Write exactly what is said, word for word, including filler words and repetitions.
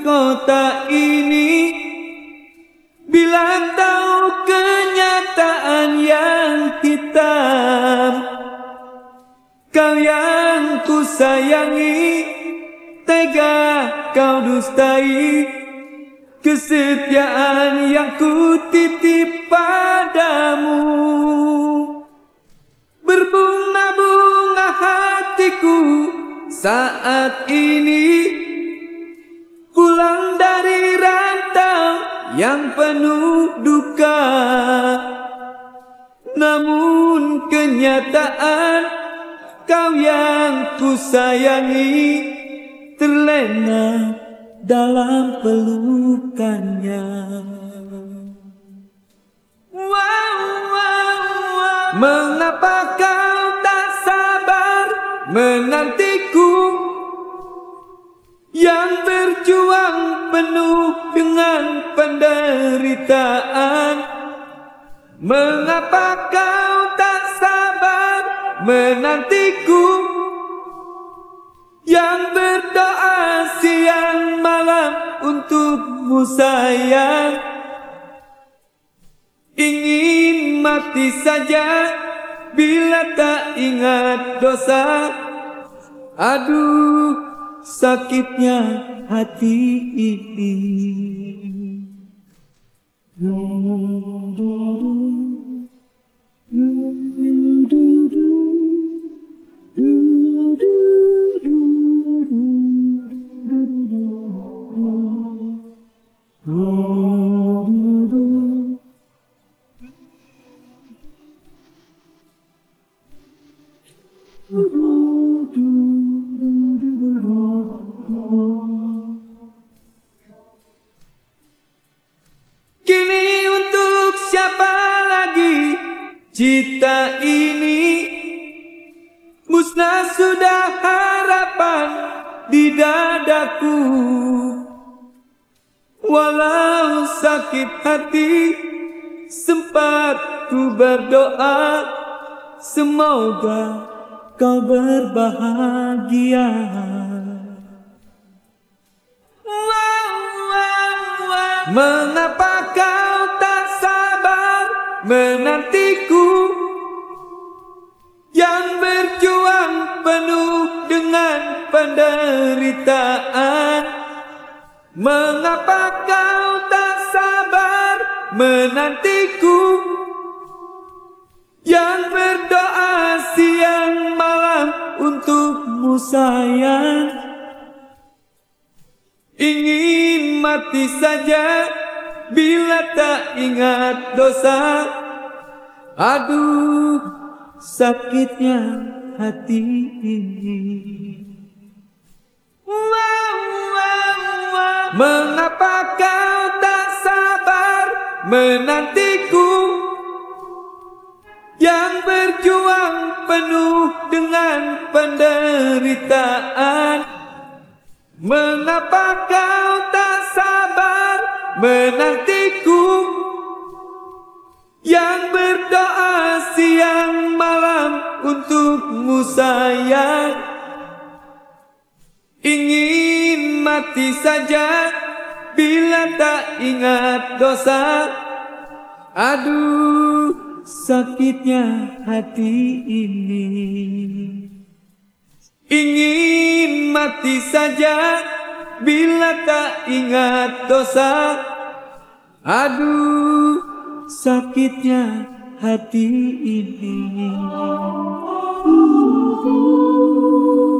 kota ini, bila tahu kenyataan yang hitam. Kau yang ku sayangi, tega kau dustai kesetiaan yang ku titip padamu. Berbunga-bunga hatiku saat ini, pulang dari rantau yang penuh duka. Namun kenyataan kau yang ku sayangi terlena dalam pelukannya. Wow, wow, wow. Mengapa kau tak sabar menantiku, yang berjuang penuh dengan penderitaan? Mengapa kau tak sabar menantiku, yang berdoa siang malam untukmu sayang? Ingin mati saja bila tak ingat dosa. Aduh, sakitnya hati ini. Kini untuk siapa lagi cita ini? Musnah sudah harapan di dadaku. Walau sakit hati, sempat ku berdoa, semoga kau berbahagia. Wow, wow, wow. Mengapa kau tak sabar menantiku, yang berjuang penuh dengan penderitaan? Mengapa kau tak sabar menantiku, yang berdoa siang malam untukmu sayang? Ingin mati saja bila tak ingat dosa. Aduh, sakitnya hati ini. Wow, wow, wow. Mengapa kau tak sabar menantiku, yang berjuang penuh dengan penderitaan? Mengapa kau tak sabar menantiku, yang berdoa siang malam untukmu sayang? Ingin mati saja bila tak ingat dosa. Aduh, sakitnya hati ini. Ingin mati saja bila tak ingat dosa. Aduh, sakitnya hati ini.